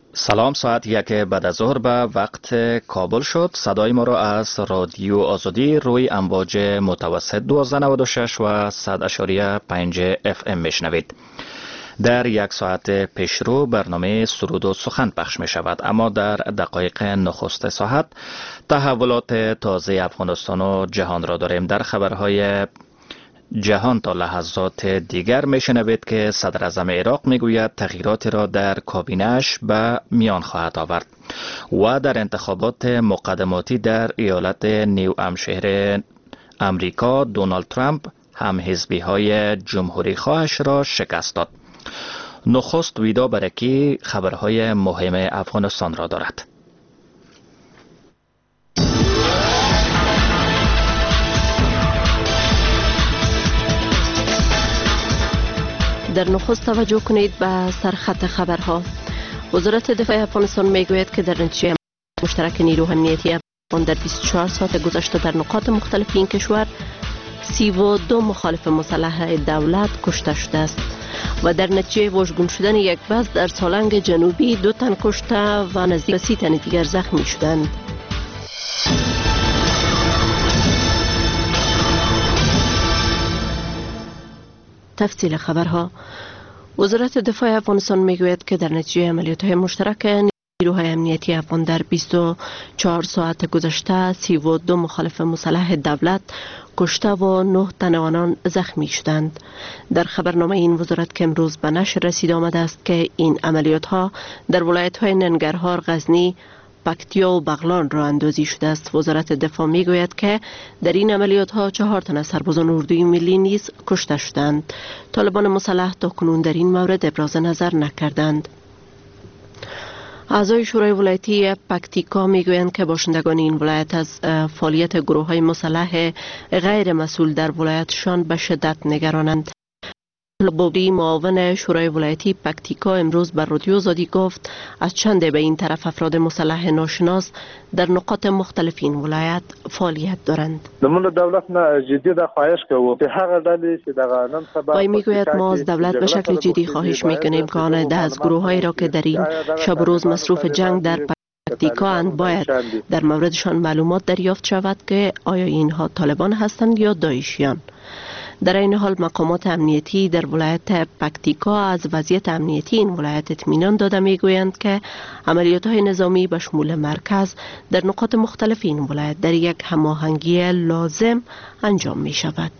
سلام، ساعت 1 بعد از ظهر به وقت کابل شد. صدای ما را از رادیو آزادی روی امواج متوسط 1296 و 100.5 FM میشنوید. در یک ساعت پیشرو برنامه سرود و سخن پخش می شود، اما در دقایق نخست ساعت تحولات تازه افغانستان و جهان را داریم. در خبرهای جهان تا لحظات دیگر میشنوید که صدر اعظم عراق میگوید تغییراتی را در کابینه‌اش به میان خواهد آورد و در انتخابات مقدماتی در ایالت نیو همشایر امریکا دونالد ترامپ هم حزبی های جمهوری خواهش را شکست داد. نخست ویدا برکی خبرهای مهم افغانستان را دارد. در نخست توجه کنید به سرخط خبرها. وزارت دفاع افغانستان میگوید که در نتیجه مشترک نیروهای امنیتی افغان در 24 ساعت گذشته در نقاط مختلف این کشور 32 مخالف مسلح دولت کشته شده است و در نتیجه واژگون شدن یک بس در سالنگ جنوبی 2 تن کشته و نزدیک 30 تن دیگر زخمی شدند. تفصیل خبرها. وزارت دفاع افغانستان میگوید که در نتیجه عملیات‌های مشترک نیروهای امنیتی افغان در 24 ساعت گذشته 32 مخالف مسلح دولت کشته و 9 تن آنان زخمی شدند. در خبرنامه این وزارت که امروز به نشر رسید آمده است که این عملیات‌ها در ولایت‌های ننگرهار، غزنی، پکتیا و بغلان راه اندازی شده است. وزارت دفاع میگوید که در این عملیات ها 4 تن از سربازان اردوی ملی نیز کشته شدند. طالبان مسلح تا کنون در این مورد ابراز نظر نکردند. اعضای شورای ولایتی پکتیکا میگویند که باشندگان این ولایت از فعالیت گروه‌های مسلح غیر مسئول در ولایتشان به شدت نگرانند. لبوبی معاون شورای ولایتی پکتیکا امروز بر رادیو آزادی گفت از چند به این طرف افراد مسلح ناشناس در نقاط مختلف این ولایت فعالیت دارند. وی میگوید ما از دولت به شکل جدی خواهش میکنیم که آن از گروهایی را که در این شب و روز مصروف جنگ در پکتیکا اند باید در موردشان معلومات دریافت شود که آیا اینها طالبان هستند یا داعشیان. در این حال مقامات امنیتی در ولایت پکتیکا از وضعیت امنیتی این ولایت اطمینان داده میگویند که عملیات‌های نظامی به شمول مرکز در نقاط مختلف این ولایت در یک هماهنگی لازم انجام می شود.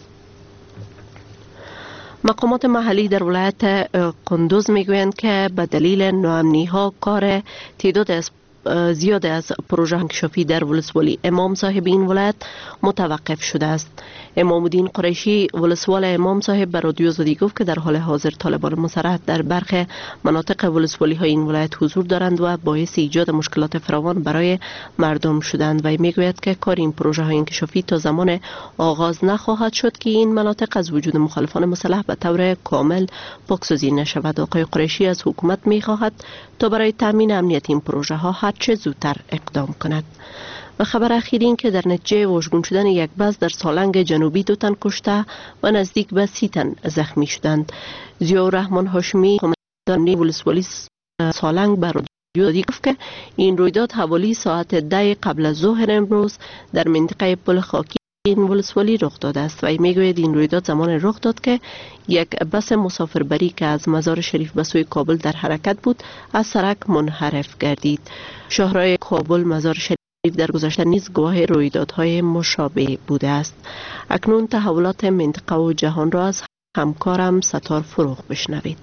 مقامات محلی در ولایت قندوز میگویند که به دلیل ناامنی‌ها کار تعداد زیاد از پروژه انکشافی در ولسوالی امام صاحب این ولایت متوقف شده است. امام الدین قریشی ولسوال امام صاحب به رادیو آزادی گفت که در حال حاضر طالبان مسلح در برخی مناطق ولسوالی های این ولایت حضور دارند و باعث ایجاد مشکلات فراوان برای مردم شدند و میگوید که کار این پروژه های انکشافی تا زمان آغاز نخواهد شد که این مناطق از وجود مخالفان مسلح به طور کامل پاکسازی نشود. آقای قریشی از حکومت میخواهد تا برای تامین امنیت این پروژه ها هرچه زودتر اقدام کند. و خبر اخیر این که در نتیجه واژگون شدن یک بس در سالنگ جنوبی 2 تن کشته و نزدیک به 30 تن زخمی شدند. ضیاءالرحمن هاشمی قماندان ولسوالی سالنگ بر رادیو گفت که این رویداد حوالی ساعت 10 قبل از ظهر امروز در منطقه پل خاکی این ولسوالی رخ داده است و میگوید این رویداد زمان رخ داد که یک بس مسافربری که از مزار شریف به سوی کابل در حرکت بود از سرک منحرف گردید. شاهراه کابل مزار شریف در گذشته نیز گواه رویدادهای مشابه بوده است. اکنون تحولات منطقه و جهان را از همکارم ستار فروغ بشنوید.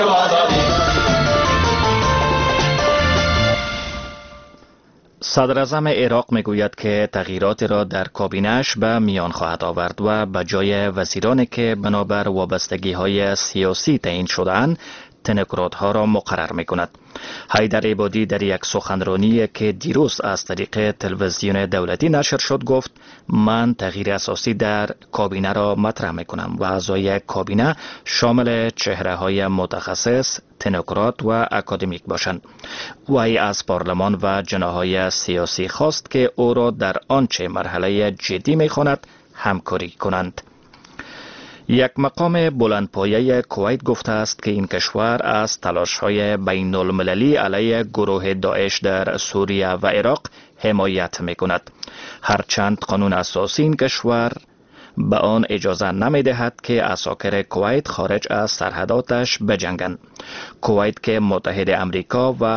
صدر اعظم عراق میگوید که تغییراتی را در کابینه‌اش به میان خواهد آورد و به جای وزیرانی که بنابر وابستگی‌های سیاسی تعیین شده‌اند تکنوکرات‌ها را مقرر می‌کند. حیدر عبادی در یک سخنرانی که دیروز از طریق تلویزیون دولتی نشر شد گفت من تغییر اساسی در کابینه را مطرح می‌کنم و اعضای کابینه شامل چهره‌های متخصص، تکنوکرات و اکادمیک باشند. وی از پارلمان و جناح‌های سیاسی خواست که او را در آنچه مرحله جدی می‌خواند همکاری کنند. یک مقام بلندپایه کویت گفته است که این کشور از تلاش‌های بین المللی علیه گروه داعش در سوریه و عراق حمایت می‌کند. هرچند قانون اساسی این کشور به آن اجازه نمی‌دهد که عساکر کویت خارج از سرحداتش بجنگند. کویت که متحد امریکا و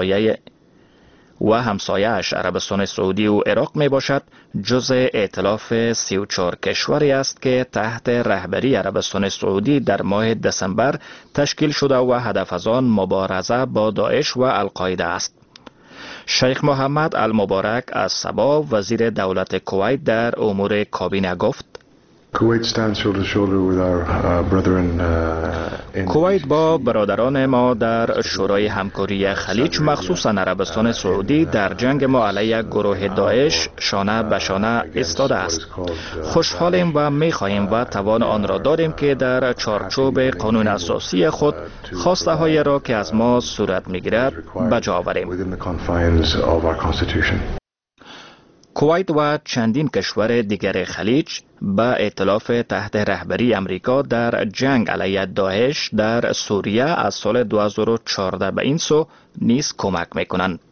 همسایه‌اش عربستان سعودی و عراق می باشد، جزء ائتلاف 34 کشوری است که تحت رهبری عربستان سعودی در ماه دسامبر تشکیل شده و هدف از آن مبارزه با داعش و القاعده است. شیخ محمد المبارک از صبا وزیر دولت کویت در امور کابینه گفت: کویت با برادران ما در شورای همکاری خلیج مخصوصا عربستان سعودی در جنگ ما علیه گروه داعش شانه به شانه ایستاده است. خوشحالیم و می‌خواهیم و توان آن را داریم که در چارچوب قانون اساسی خود خواسته های را که از ما صورت می‌گیرد بجا آوریم. کویت و چندین کشور دیگر خلیج به ائتلاف تحت رهبری امریکا در جنگ علیه داعش در سوریه از سال 2014 به این سو نیز کمک می‌کنند.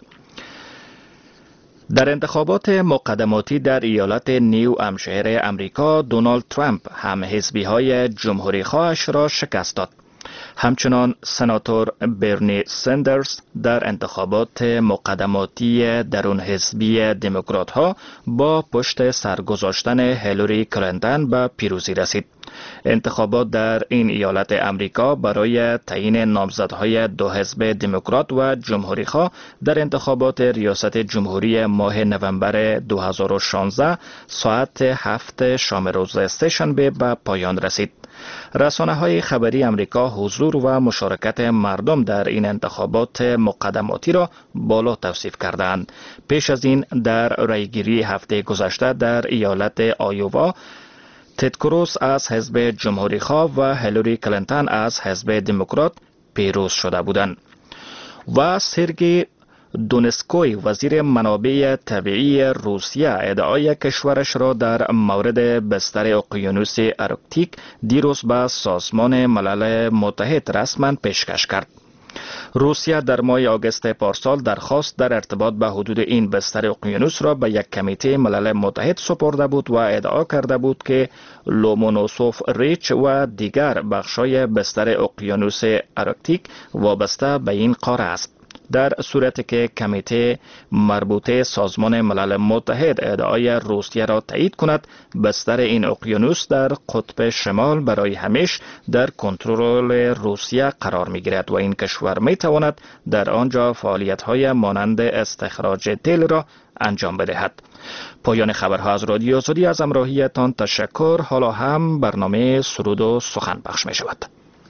در انتخابات مقدماتی در ایالت نیو همشایر امریکا، دونالد ترامپ هم حزبی‌های جمهوری خواهش را شکست داد. همچنان سناتور برنی سندرز در انتخابات مقدماتی درون حزبی دموکرات ها با پشت سرگذاشتن هیلاری کلینتون به پیروزی رسید. انتخابات در این ایالت امریکا برای تعیین نامزدهای دو حزب دموکرات و جمهوری خواه در انتخابات ریاست جمهوری ماه نوامبر 2016 ساعت 7 شام روز سه‌شنبه به پایان رسید. رسانه‌های خبری امریکا حضور و مشارکت مردم در این انتخابات مقدماتی را بالا توصیف کردند. پیش از این در رایگیری هفته گذشته در ایالت آیووا، تد کروز از حزب جمهوری خواه و هیلاری کلینتون از حزب دموکرات پیروز شده بودند. و سرگئی دونسکوی وزیر منابع طبیعی روسیه ادعای کشورش را در مورد بستر اقیانوس آرکتیک دیروز به سازمان ملل متحد رسما پیشکش کرد. روسیه در ماه آگوست پارسال درخواست در ارتباط به حدود این بستر اقیانوس را به یک کمیته ملل متحد سپرده بود و ادعا کرده بود که لومونوسوف ریچ و دیگر بخشای بستر اقیانوس آرکتیک وابسته به این قاره است. در صورتی که کمیته مربوطه سازمان ملل متحد ادعای روسیه را تایید کند، بستر این اقیانوس در قطب شمال برای همیشه در کنترل روسیه قرار می گیرد و این کشور می تواند در آنجا فعالیت‌های مانند استخراج تیل را انجام بدهد. پایان خبرها از رادیو آزادی. از همراهیتان تشکر. حالا هم برنامه سرود و سخن پخش می شود.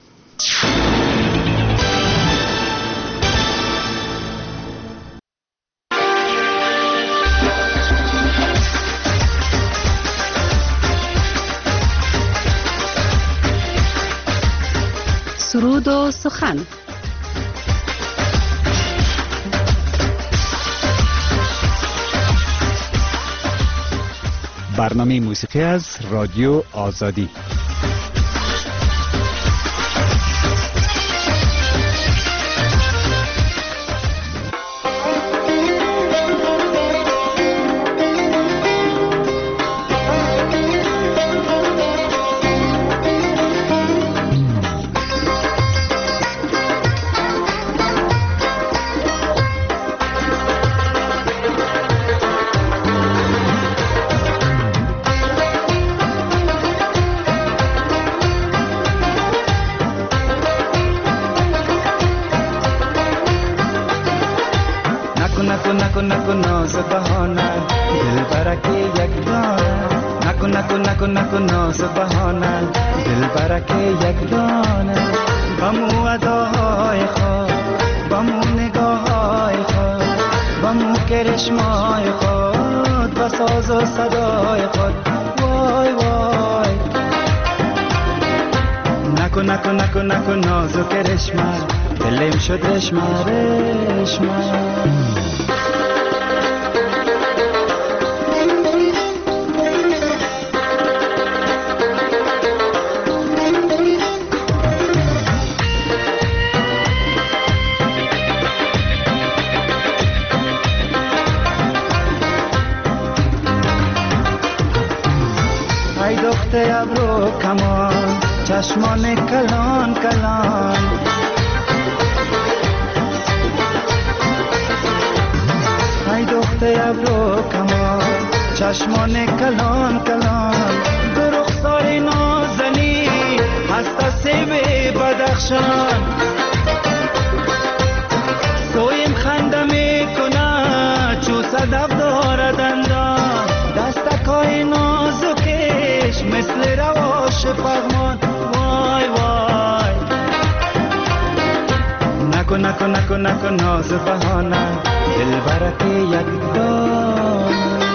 سرود و سخن. برنامه موسیقی از رادیو آزادی. نکن ناز بهانه دل برکه یک دانه نکن ناز بهانه دل برکه یک دانه بمو اداهای خود بمو نگاهای خود بمو کرشمای خود و ساز و صدای خود وای وای نکن ناز و کرشمه دلم شد رشمه ابرو کمان چشمان کلان کلان ای دختر ابرو کمان چشمان کلان کلان دو رخسار نازنی هست سیب بدخشان سویم خنده میکنه چو صدف دارد دندان دستکای نازکش مثل رواش پغمان وای وای نکن ناز بهانه دل برک یک دان.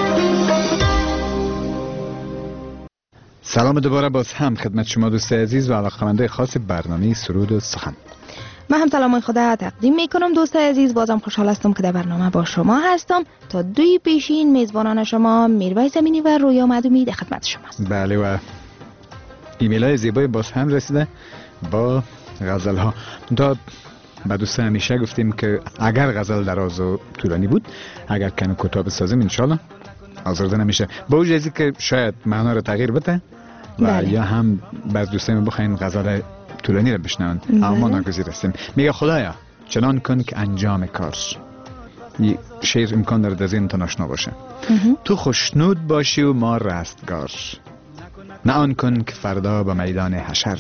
سلام دوباره باز هم خدمت شما دوست عزیز و علاقه‌مندان خاص برنامه سرود و سخن. من هم سلام خدا تقدیم میکنم دوست عزیز. بازم خوشحال هستم که در برنامه با شما هستم تا دوی پیشین میزبانان شما میرویس امینی و رویا معدومی در خدمت شماست. بله و ایمیل های زیبای باز هم رسیده با غزل ها. تا با دوستان همیشه گفتیم که اگر غزل دراز و طولانی بود، اگر کنو کتاب سازیم انشالله آزرده نمیشه، با وجود ازی که شاید معنا رو تغییر بده و بله. یا هم بعض دوستان بخواین غزل طولانی رو بشنون اما ما ناگزیر هستیم. میگه خدایا چنان کن که انجام کار، این شعر امکان داره در ذهنتان آشنا باشه. تو خوشنود باشی و ما رستگار، نه آن کن که فردا به میدان حشر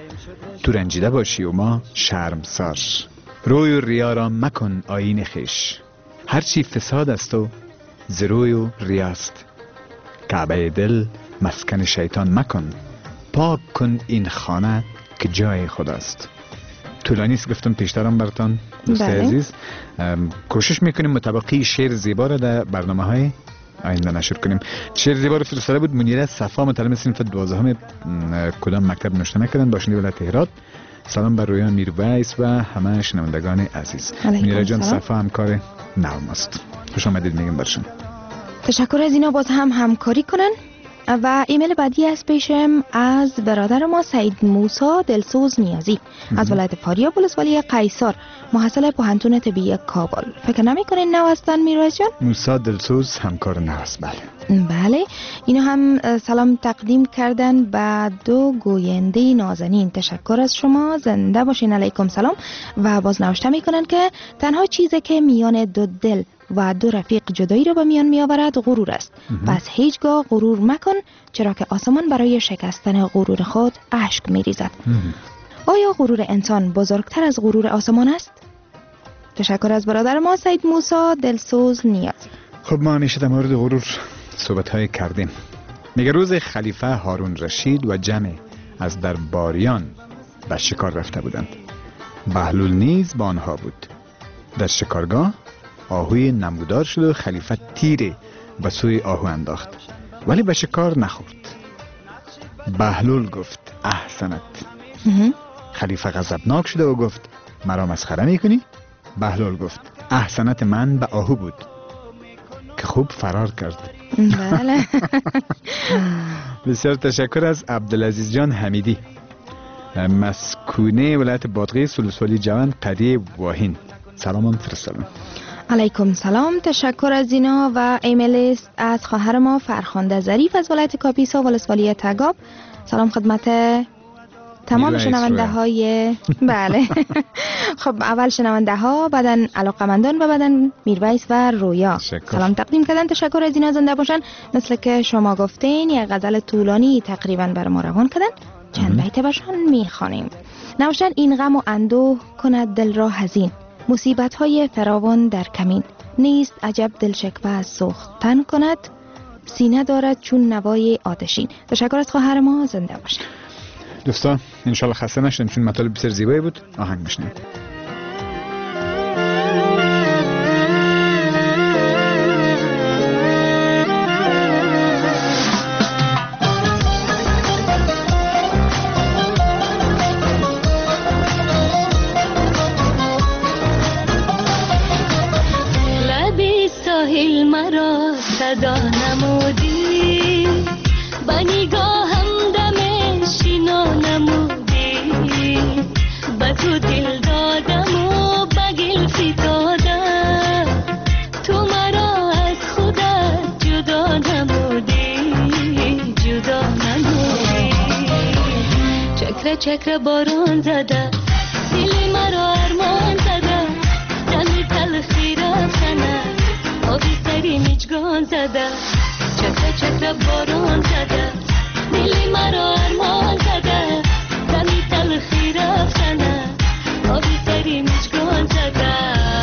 تو رنجیده باشی و ما شرمسار. روی و ریا را مکن آیین خویش، هرچی فساد است و ز روی و ریاست. کعبه دل مسکن شیطان مکن، پاک کن این خانه که جای خداست. طولانی است گفتم پیشترم براتون دوست عزیز. کوشش میکنیم مطابقی شعر زیبا را در برنامه های آینده نشر کنیم. شعر زیبا رو فرستاده بود منیره صفا، متعلم صنف 12 کدام مکتب نوشته نکردن، باشنده ولایت هرات. سلام بر رویان میرویس و همه شنوندگان عزیز. منیره جان صفا همکار نرم است، خوش آمدید میگم برشون. تشکر از اینا باز هم همکاری کنن. و ایمیل بعدی از پیشم از برادر ما سعید موسی دلسوز نیازی از ولایت فاریاب ولسوالی قیصر، محصل پوهنتون طبی کابل. فکر نمی‌کنین نو هستن میرویس جان؟ موسی دلسوز همکار نو است. بله. اینا هم سلام تقدیم کردن به دو گوینده نازنین. تشکر از شما، زنده باشین. علیکم سلام. و باز نوشته میکنن که تنها چیزی که میان دو دل و دو رفیق جدایی را به میان می آورد غرور است. پس هیچگاه غرور مکن، چرا که آسمان برای شکستن غرور خود اشک می ریزد. آیا غرور انسان بزرگتر از غرور آسمان است؟ تشکر از برادر ما سعید موسی دلسوز نیاز. خب ما همیشه در مورد غرور صحبت های کردیم. میگه روز خلیفه هارون رشید و جمع از درباریان به شکار رفته بودند. بهلول نیز با آنها بود. در شکارگاه آهوی نمودار شد و خلیفه تیری به سوی آهو انداخت، ولی به شکار نخورد. بهلول گفت احسنت. خلیفه غضبناک شد و گفت مرا مسخره میکنی؟ بهلول گفت احسنت من به آهو بود که خوب فرار کرد. بله. بسیار تشکر از عبدالعزیز جان حمیدی، مسکونه ولایت بادغیس ولسوالی جوان قریه واهین. سلام فرستادم. علیکم سلام. تشکر از اینا. و ایمیل از خواهر ما فرخنده ظریف از ولایت کاپیسا ولسوالی تگاب. سلام خدمت تمام شنونده های بله. خب اول شنونده ها، بعدن علاقمندان و بعدن میرویس و رویا سلام تقدیم کردن. تشکر از اینا، زنده باشن. مثل که شما گفتین یک غزل طولانی تقریبا بر ما روان کردن، چند بیت برشان میخوانیم. نوشتن این غم و اندوه کند دل را حزین، مصیبت های فراوان در کمین، نیست عجب دل شکوه از سوختن کند، سینه دارد چون نوای آتشین. تشکر از خواهر ما، زنده باشن. دوستان انشالله خسته نشدن چون مطالب بسیار زیبایی بود. آهنگ بشنوید. لبی ساحل مرا صدا نمودی، با نگاهم دم شینا نمودی، با تو دل دادم و با گل فتادم، تو مرا از خودت جدا نمودی، جدا نمودی. چکر باران زده دل مرا ارمان زده دمی تلخی رفتنه آبی سری میچگان زده چکر باران زده دل مرا ارمان زده دمی تلخی رفتنه آبی سری میچگان زده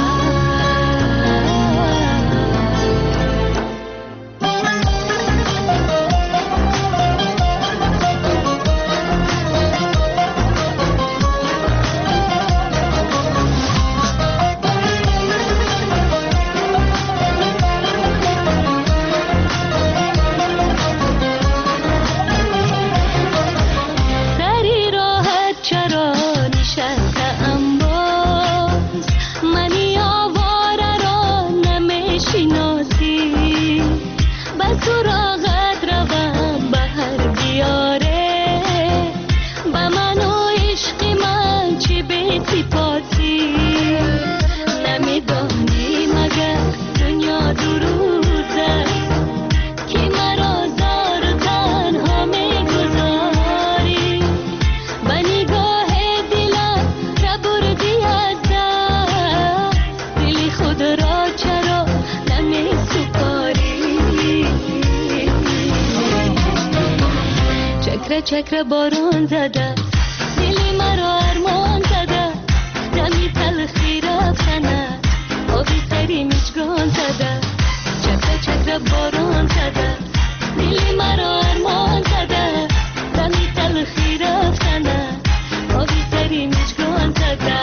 چکر باران زده دل مرا ارمان زده دمی تلخی رفتنه آبی سری میچگان زده چکر باران زده دل مرا ارمان زده دمی تلخی رفتنه آبی سری میچگان زده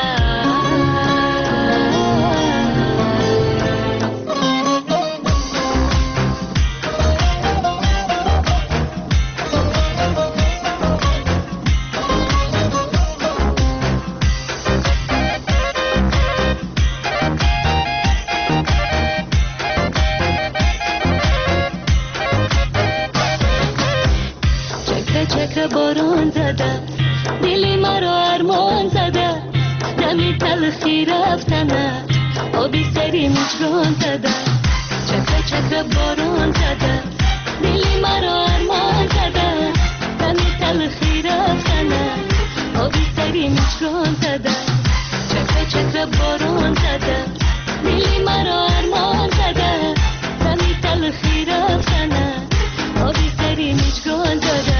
چکر باران زده دل مرا ارمان زده دمی تلخی رفتنه آبی سری میچگان زده چکر باران زده دل مرا ارمان زده دمی تلخی رفتنه آبی سری میچگان زده چکر باران زده دل مرا ارمان زده دمی تلخی رفتنه آبی سری میچگان زده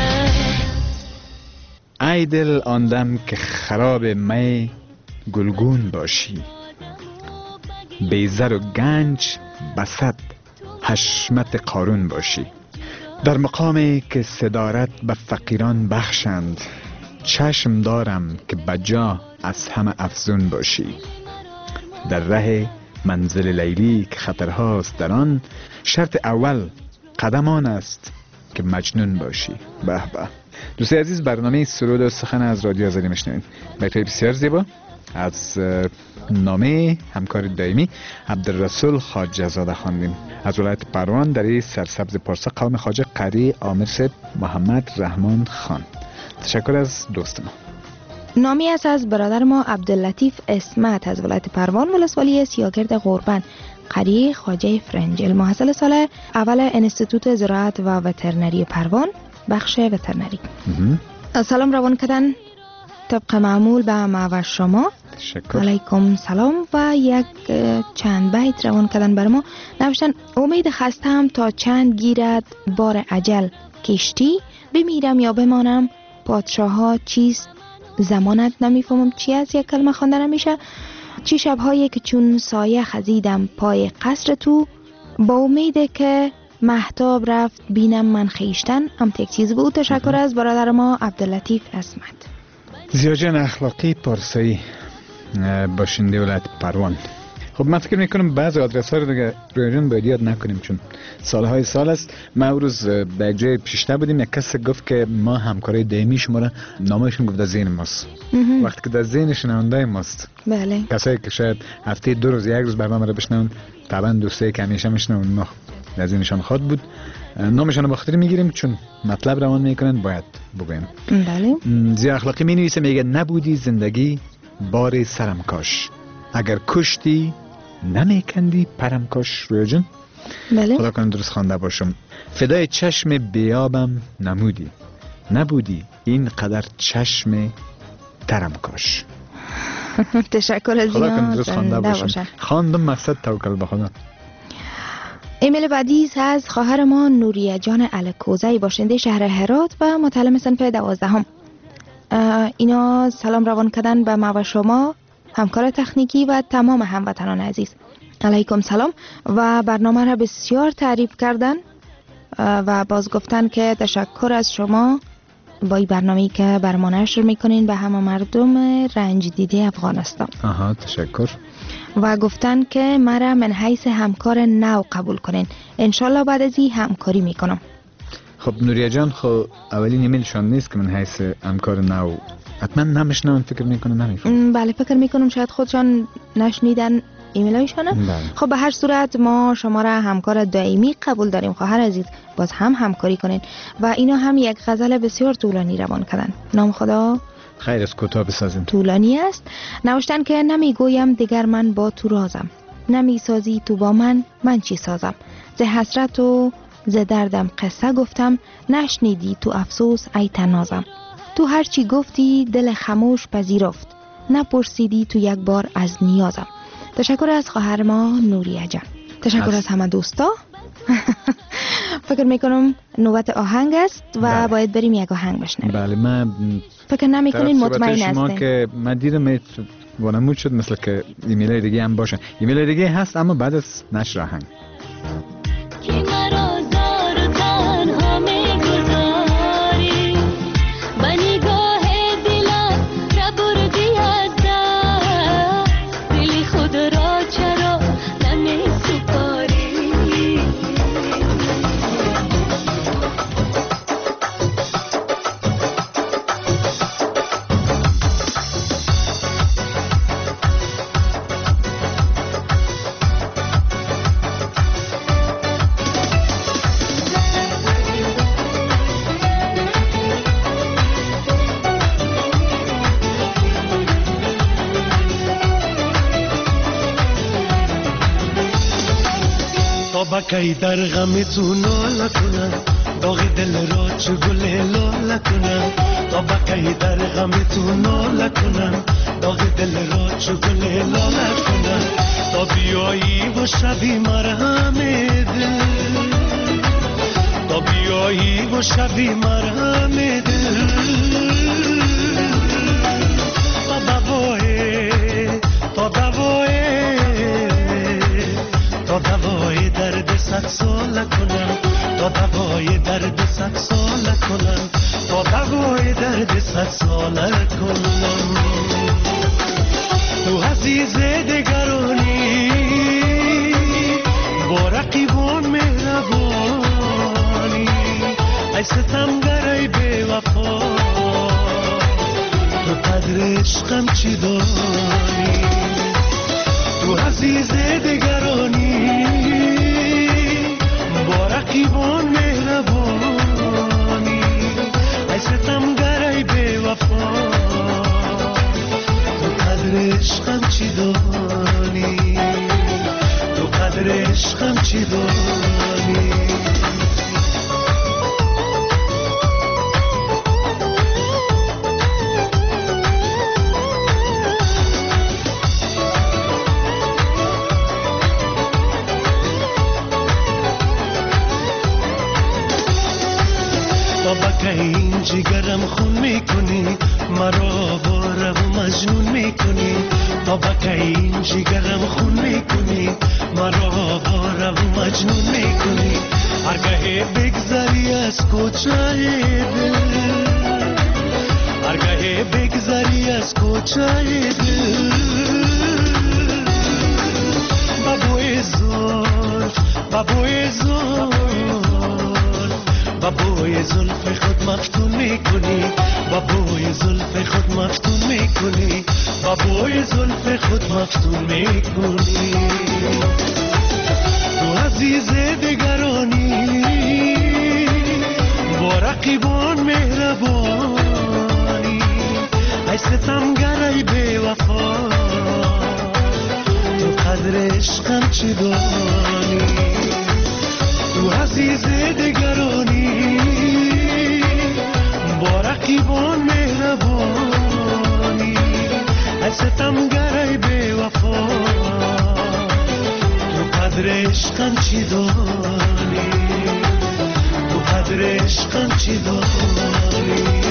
ای دل آندم که خراب می گلگون باشی بیزر و گنج بسد حشمت قارون باشی در مقامی که صدارت به فقیران بخشند چشم دارم که بجا از همه افزون باشی در ره منزل لیلی که خطرهاست در آن شرط اول قدم آن است که مجنون باشی. به به دوستای عزیز، برنامه سرود و سخن از رادیو آزادی میشنوید. بیت‌های بسیار زیبا از نامه همکار دائمی عبدالرسول خواجه زاده خواندیم از ولایت پروان در سرسبز پارسا قوم خواجه قری عامر صاحب محمد رحمان خان. تشکر از دوست ما. نامی است از برادر ما عبداللطیف اسمت از ولایت پروان ولسوالی سیاگرد قربان قری خواجه فرنجل، محصل سال اول انستیتوت زراعت و وترنری پروان بخش وترنری. سلام روان کردن طبق معمول به ما و شما. تشکر. علیکم سلام و یک چند بیت روان کردن بر ما. نوشتن امید خستم تا چند گیرد بار اجل کشتی بمیرم یا بمانم پادشاه ها چیست زمانت نمیفهمم چی از یک کلمه خوانده نمیشه. چی شبهایی که چون سایه خزیدم پای قصر تو با امیده که مهتاب رفت بینم من خیشتن هم تک چیز بود. تشکر از برادر ما عبداللطیف اسمت. زیاجان اخلاقی پارسایی باشنده ولایت پروان. خب من فکر میکنم بعضی آدرس ها رو دیگه رویجان باید یاد نکنیم چون سالهای سال است. ما روز به یک جای پیشته بودیم، یک کس گفت که ما همکارای دائمی شما را نامشون گفت در ذهن ماست. وقتی که در ذهن شنونده ماست، بله، کسایی که شاید هفته 2 روز 1 روز برنامه را بشنون، طبعا دوستایی که همیشه میشنون ما در ذهنشان خاط بود، نامشان رو بخاطر میگیریم چون مطلب روان میکنن باید بگویم. بله. زیا اخلاقی می نویسه، میگه نبودی زندگی بار سرم کاش، اگر کشتی نمیکندی پرم کاش. رویا جان بله. خدا کنه درست خوانده باشم. فدای چشم بیابم نمودی، نبودی این قدر چشم ترم کاش. تشکر از خدا کنه اینا. درست خوانده باشم. خواندم مقصد توکل به خدا. ایمیل بعدی از خواهر ما نوریه جان الکوزی باشنده شهر هرات و متعلم صنف 12. اینا سلام روان کردن به ما و شما، همکار تکنیکی و تمام هموطنان عزیز. علیکم سلام و برنامه را بسیار تعریف کردن و باز گفتن که تشکر از شما با این برنامه‌ای که بر ما نشر میکنین به همه مردم رنج دیده افغانستان. تشکر. و گفتن که مرا من حیث همکار نو قبول کنین. انشالله بعد از این همکاری میکنم. خب نوریه جان، خب اولین ایمیلشان نیست که من حیث همکار نو حتما نمیشنون، فکر میکنم نمیفهم. بله فکر میکنم شاید خودشان نشنیدن ایمیلایشانه. خب به هر صورت ما شما را همکار دائمی قبول داریم خواهر عزیز، باز هم همکاری کنین. و اینا هم یک غزل بسیار طولانی روان کردن. نام خدا خیر از کوتاه بسازین. طولانی است. نوشتن که نمیگویم دیگر من با تو رازم، نمیسازی تو با من چی سازم. ز حسرت و ز دردم قصه گفتم، نشنیدی تو افسوس ای تنازم. تو هر چی گفتی دل خموش پذیرفت، نپرسیدی تو یک بار از نیازم. تشکر از خواهر ما نوریه جان. تشکر از همه دوستا. فکر میکنم نوبت آهنگ است و باید بریم یک آهنگ بشنویم. بله من فکر نمیکنین مطمئن هستین شما که من دیدم وانمود شد مثل که ایمیل دیگه هم باشه. ایمیل دیگه هست اما بعد از نشر آهنگ. کی در غم تو ناله کنم، داغ دل را چو گل لاله کنم. تا کی در غم تو ناله کنم، داغ دل را چو گل لاله کنم. تا بیایی و شبی مرهم دل، تا بیایی و شبی مرهم دل. تا دوای درد صد ساله کنم، تا دوای درد صد ساله کنم، تا دوای درد صد ساله کنم. تو عزیز دگرانی با رقیبان مهربانی، ای ستمگر ای بی وفا، تو قدر عشقم چی دانی. تو عزیز دگرانی با رقیبان مهربانی، ای ستمگر ای بی وفا، تو قدر عشقم چی دانی، تو قدر عشقم چی دانی. این جگرم خون میکنی، مرا باره و مجنون میکنی. تا بکه این جگرم خون میکنی، مرا باره و مجنون میکنی. هرگاه بگذری از کوچه دل، هرگاه بگذری از کوچه دل. بابوی زلف، بابوی زلف، بابوی زلف خود مفتون میکنی، بابوی زلف خود مفتون میکنی، بابوی زلف خود مفتون میکنی. تو عزیز دگرانی با رقیبان مهربانی، ای ستمگر ای بی وفا، تو قدر عشقم چی دانی. تو عزیز دگرانی رقیبان مهربانی ای ستمگرای بی وفا تو قدر عشقم چی دانی تو قدر عشقم چی دانی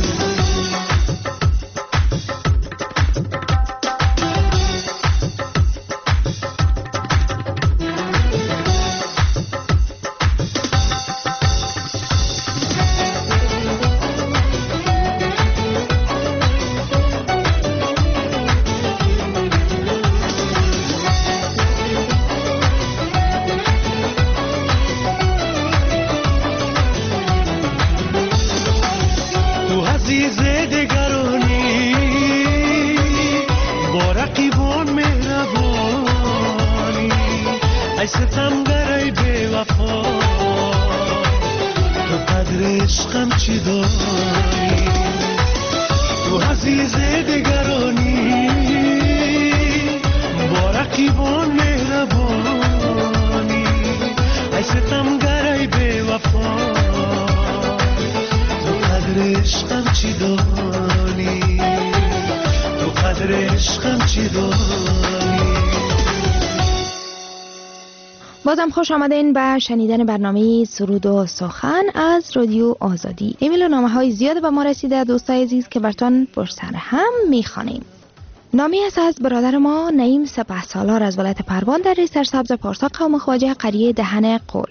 بازم خوش آمدین به شنیدن برنامه سرود و سخن از رادیو آزادی. ایمیل و نامه های زیاد به ما رسیده دوستای عزیز که براتون پرسر هم میخوانیم. نامی است از برادر ما نعیم سپهسالار از ولایت پروان در ری سرسبز پارسا قوم خواجه قریه دهن قول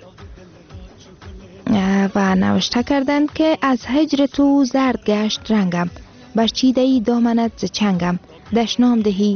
و نوشته کردند که از هجر تو زرد گشت رنگم برچیده ای دامنت ز چنگم دشنام دهی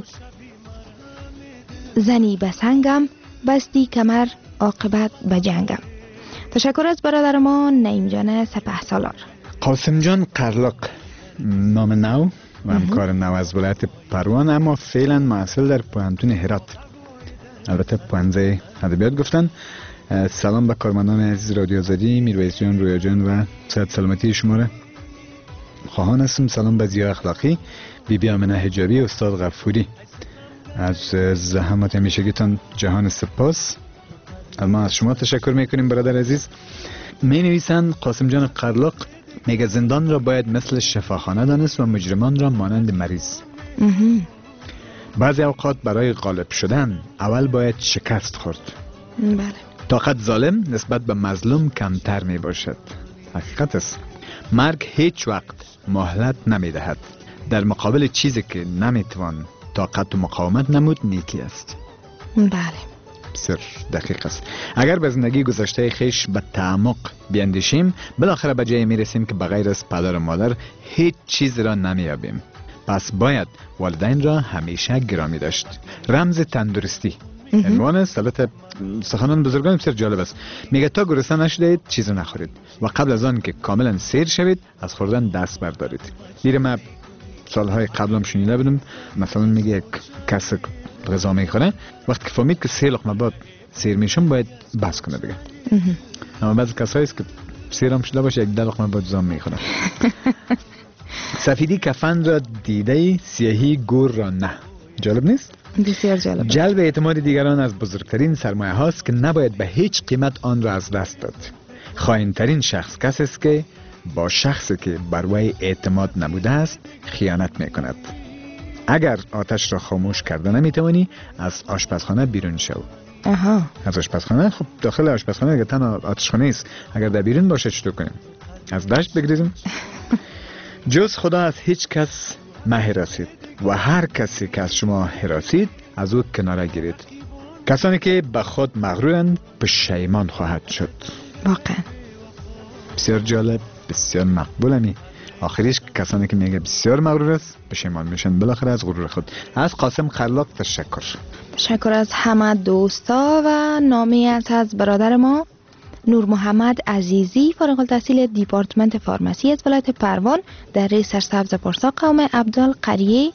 زنی بسنگم بستی کمر عاقبت به جنگم. تشکر از برادر ما نعیم جان سپهسالار. قاسم جان قرلق نام نو و همکار نو از ولایت پروان اما فعلا محصل در پوهنتون هرات، البته پوهنځی ادبیات گفتن. سلام به کارمندان عزیز رادیو آزادی، میرویس جان، رویا جان و صحت سلامتی شما را خواهان هستم. سلام به زیا اخلاقی، بیبی آمنه حجابی، استاد غفوری. از زحمت همیشگیتان جهان سپاس. ما از شما تشکر میکنیم برادر عزیز. می نویسند قاسم جان قرلق میگه زندان را باید مثل شفاخانه دانست و مجرمان را مانند مریض. بعضی اوقات برای غالب شدن اول باید شکست خورد. بله. طاقت ظالم نسبت به مظلوم کمتر می باشد. حقیقت است. مرگ هیچ وقت مهلت نمی دهد. در مقابل چیزی که نمی توان طاقت و مقاومت نمود نیکی است. بله. بسیار دقیق است. اگر به زندگی گذشته خیش به تعمق بیاندیشیم بالاخره به جایی میرسیم که بغیر از پدر و مادر هیچ چیز را نمیابیم. پس باید والدین را همیشه گرامی داشت. رمز تندرستی عنوان است. البته سخنان بزرگان بسیار جالب است. میگه تا گرسنه نشدید چیزی نخورید و قبل از آن که کاملا سیر شوید از خوردن دست بردارید. دیره ما سالهای قبلم شنیده بودم مثلا میگه یک کس غذا میخوره وقتی که فهمید که 3 لقمه بعد سیر میشم باید بس کنه دیگه. اما بعضی کسایی است که سیرم شده باشه 1 لقمه بعد زام میخوره. سفیدی کفن را دیده، سیاهی گور را نه. جالب نیست؟ بسیار جالب. جلب اعتماد دیگران از بزرگترین سرمایه هاست که نباید به هیچ قیمت آن را از دست داد. خائن‌ترین شخص کسی است که با شخصی که بر وی اعتماد نبوده است خیانت میکند. اگر آتش را خاموش کرده نمیتوانی از آشپزخانه بیرون شو. از آشپزخانه؟ خب داخل آشپزخانه اگر تنها آتشخانه است، اگر در بیرون باشه چطور کنیم؟ از دشت بگریزیم؟ جز خدا از هیچ کس مهراسید و هر کسی که از شما هراسید از او کناره گیرید. کسانی که به خود مغرورند پشیمان خواهد شد. واقعا بسیار جالب، بسیار مقبولمی. آخریش کسانی که میگه بسیار مغرور است پشیمان میشن بالاخره از غرور خود. از قاسم قرلق تشکر. تشکر از همه دوستا و نامی از برادر ما نور محمد عزیزی، فارغ التحصیل دیپارتمنت فارمسی از ولایت پروان در ری سرسبز پارسا قوم عبدالقریه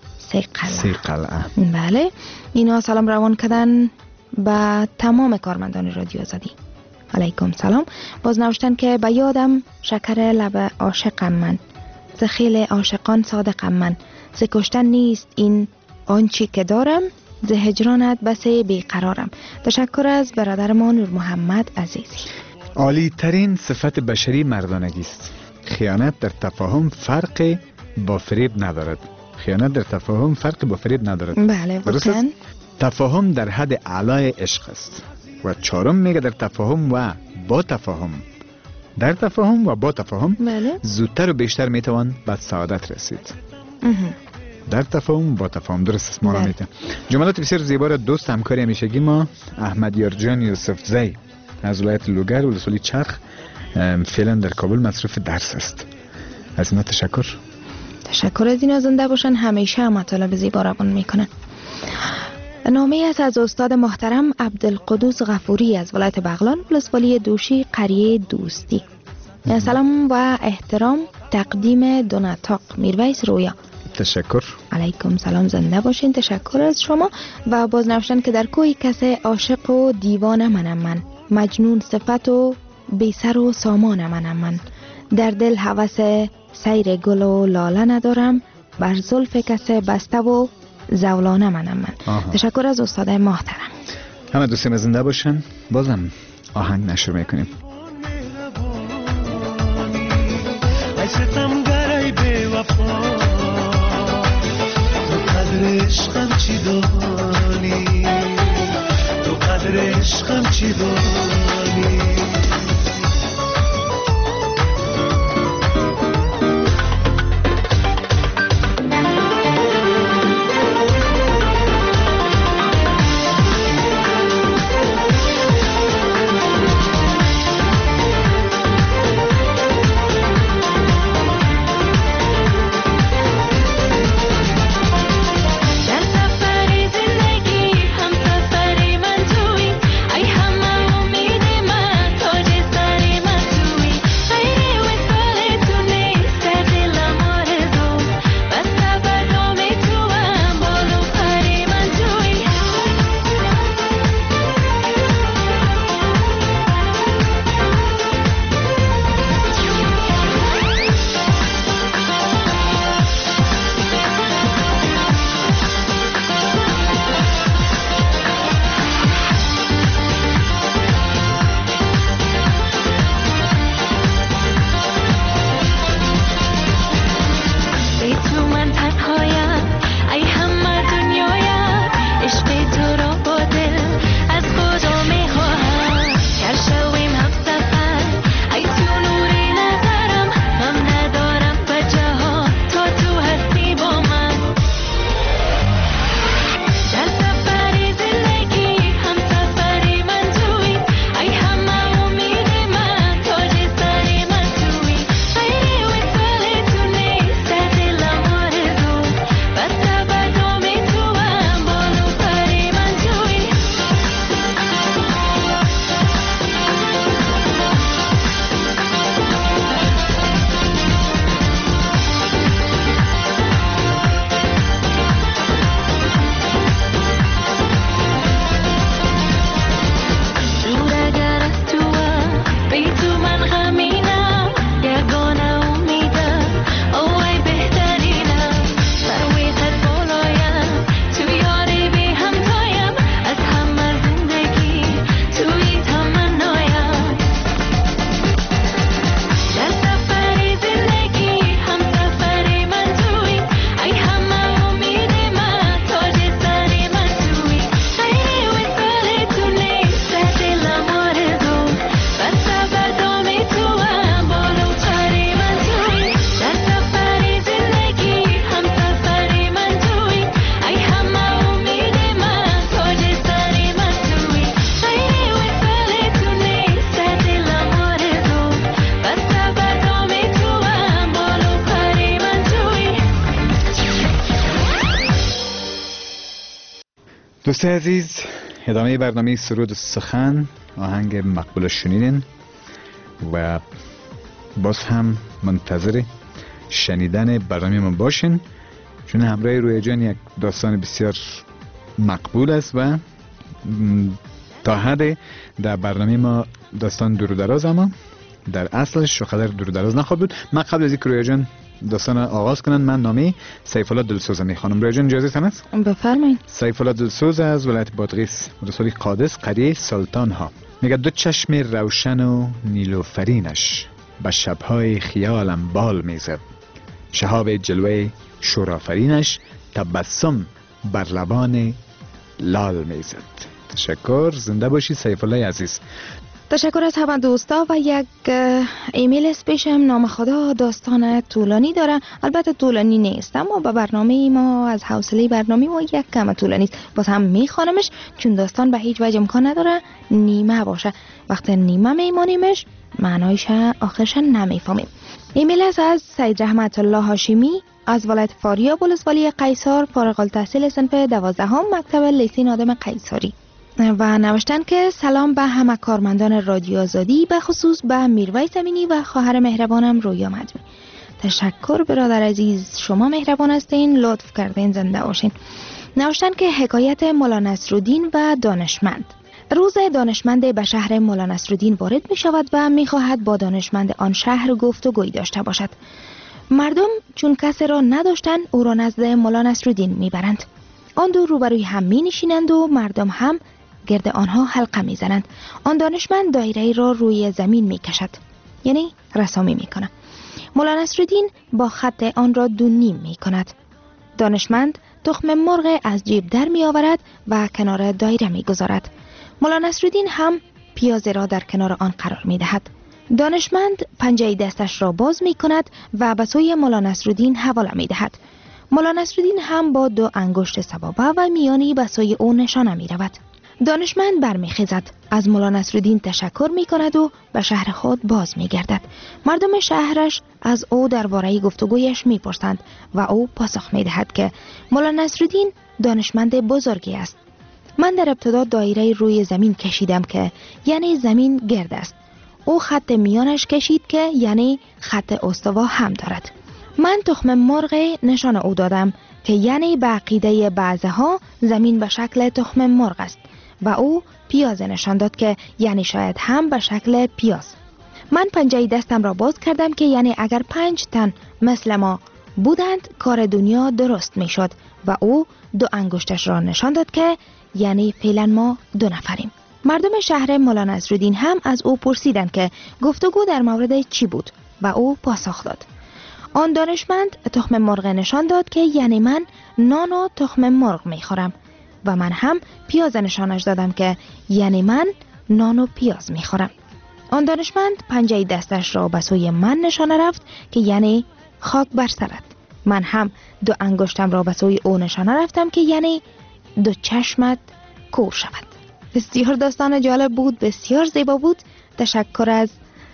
سیقلعه. بله، اینا سلام روان کردن به تمام کارمندان رادیو آزادی. علیکم سلام. باز نوشتن که به یادم شکر لب عاشقم من، ز خیل عاشقان صادقم من، ز کشتن نیست این آنچی که دارم، ز هجرانت بس بیقرارم. تشکر از برادر ما نور محمد عزیزی. عالی ترین صفت بشری مردانگی است. خیانت در تفاهم فرق با فریب ندارد. خیانت در تفاهم فرق با فریب ندارد. بله واقعا. تفاهم در حد اعلای عشق است. و چهارم میگه در تفاهم و با تفاهم. در تفاهم و با تفاهم بله. زودتر و بیشتر میتوان به سعادت رسید. در تفاهم با تفاهم. درست است مولانا. جملات بسیار زیبا را دوست همکاری همیشگی ما احمد یارجان یوسفزی از ولایت لوگر ولسوالی چرخ فعلا در کابل مصروف درس است. از اینا تشکر. تشکر از اینا. زنده باشن، همیشه هم مطالب زیبا روان میکنن. نامه است از استاد محترم عبدالقدوس غفوری از ولایت بغلان ولسوالی دوشی قریه دوستی. سلام و احترام تقدیم دو نطاق میرویس رویا. تشکر. علیکم سلام، زنده باشین. تشکر از شما. و باز نوشتن که در کوی کسی عاشق و دیوانه منم من، مجنون صفت و بی سر و سامان منم من، در دل هوس سیر گل و لاله ندارم، بر زلف کسی بسته و زولانه منم من. تشکر از استاد محترم. همه دوستیم زنده باشن. بازم آهنگ نشر میکنیم. قدر عشقم چی دانی، تو قدر عشقم چی دانی. دوست عزیز، ادامه برنامه سرود سخن آهنگ مقبول شنیدین و باز هم منتظر شنیدن برنامه ما باشین، چون همراه رویا جان یک داستان بسیار مقبول است و تا حد در برنامه ما داستان دور و دراز، اما در اصلش شوخدر دور و دراز نخواهد بود. من قبل از اینکه رویا جان داستان آغاز کنن، من نامه سیف الله دلسوز میخوانم. رویا جان اجازه تان است؟ بفرمایید. سیف الله دلسوز از ولایت بادغیس ولسوالی قادس قریه سلطان ها میگه: دو چشم روشن و نیلوفرینش به شبهای خیالم بال میزد. شهاب جلوه شورآفرینش تبسم بر لبان لال میزد. تشکر. زنده باشی سیف الله عزیز. تشکر از همه دوستا و یک ایمیل اسپیشم. نام خدا داستان طولانی داره، البته طولانی نیست اما به برنامه ما از حوصله برنامه ما یک کم طولانی است. باز هم میخوانمش چون داستان به هیچ وجه امکان نداره نیمه باشه. وقتی نیمه میمانیمش معنایش آخرش نمیفهمیم. ایمیل است از سید رحمت الله هاشمی از ولایت فاریاب ولسوالی قیصر، فارغ التحصیل صنف 12 مکتب لیسه نادم قیصری، و نوشتن که سلام به همه کارمندان رادیو آزادی، به خصوص به میرویس امینی و خواهر مهربانم رویا مدنی. تشکر برادر عزیز، شما مهربان هستین، لطف کردین، زنده باشین. نوشتن که حکایت مولا نصرالدین و دانشمند. روز دانشمند به شهر مولا نصرالدین وارد می شود و می خواهد با دانشمند آن شهر گفتگویی داشته باشد. مردم چون کسی را نداشتند او را نزد مولا نصرالدین می برند. آن دو روبروی هم می نشینند و مردم هم گرد آنها حلقه می زنند. آن دانشمند دایره را روی زمین می کشد، یعنی رسامی می کند. مولا نصرالدین با خط آن را 2 نیم می کند. دانشمند تخم مرغ از جیب در می آورد و کنار دایره می گذارد. مولا نصرالدین هم پیاز را در کنار آن قرار می دهد. دانشمند پنجه دستش را باز می کند و به سوی مولا نصرالدین حواله می دهد. مولا نصرالدین هم با 2 انگشت سبابه و میانی به سوی او نشانه می رود. دانشمند برمیخیزد، از مولا نصرالدین تشکر می کند و به شهر خود باز می گردد. مردم شهرش از او درباره گفتگویش می پرسند و او پاسخ می دهد که مولا نصرالدین دانشمند بزرگی است. من در ابتدا دایره روی زمین کشیدم که یعنی زمین گرد است. او خط میانش کشید که یعنی خط استوا هم دارد. من تخم مرغ نشان او دادم که یعنی به عقیده بعضها زمین به شکل تخم مرغ است و او پیاز نشان داد که یعنی شاید هم به شکل پیاز. من پنجه دستم را باز کردم که یعنی اگر 5 تن مثل ما بودند کار دنیا درست می شد و او 2 انگشتش را نشان داد که یعنی فعلا ما 2 نفریم. مردم شهر مولا نصرالدین هم از او پرسیدند که گفتگو در مورد چی بود و او پاسخ داد. آن دانشمند تخم مرغ نشان داد که یعنی من نان و تخم مرغ می خورم و من هم پیاز نشانش دادم که یعنی من نان و پیاز می خورم. آن دانشمند پنجه دستش را به سوی من نشانه رفت که یعنی خاک بر سرت. من هم 2 انگشتم را به سوی او نشانه رفتم که یعنی 2 چشمت کور شود. بسیار داستان جالب بود، بسیار زیبا بود. تشکر از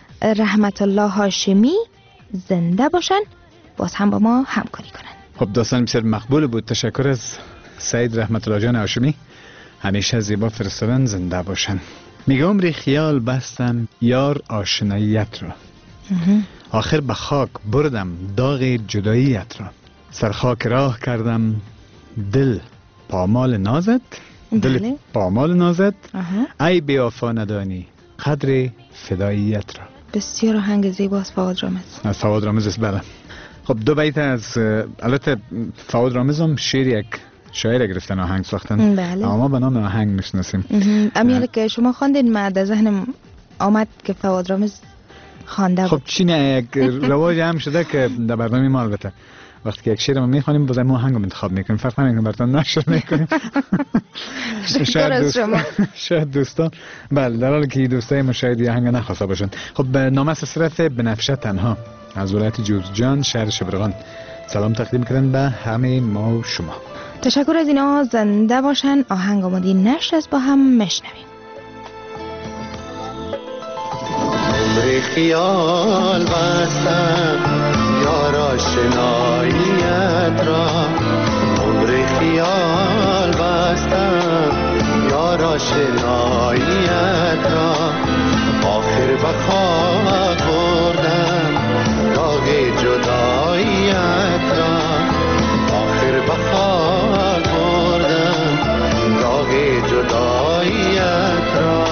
رحمت الله هاشمی، زنده باشن، باز هم با ما همکاری کنن. خب داستان بسیار مقبول بود. تشکر از سید رحمت الله جان هاشمی، همیشه زیبا فرستادن، زنده باشن. میگه عمری خیال بستم یار آشناییت را، آخر به خاک بردم داغ جداییت را. سر خاک راه کردم دل پامال نازت، دل پامال نازت، ای بی وفا ندانی قدر فداییت را. بسیار آهنگ زیباست. فواد رامز از فواد رامز است. بله. خب 2 بیت از البته فواد رامز هم شعر یک شاعر گرفتن آهنگ ساختن. بله. اما به نام آهنگ میشناسیم. امیاله که شما خواندین ما در ذهنم آمد که فواد رامز خوانده بود. خب چینه یک رواج هم شده که در برنامه ما البته وقتی که یک شعر ما میخوانیم باز ما آهنگ انتخاب میکنیم، فرق نمیکنه براتون نشر میکنیم. شاید دوستان بله در حالی که دوستای ما شاید آهنگ نخواسته باشن. خب نام سلسله بنفشه تنها از ولایت جوزجان شهر شبرغان سلام تقدیم کردن به همه ما و شما. تشکر از اینا، زنده باشن. آهنگ آماده نشر است، با هم میشنویم. عمر خیال بستم یار آشناییت را، عمر خیال بستم یار آشناییت را، آخر به خاک بردم داغ جداییت را، آخر به خاک بردم داغ جداییت را.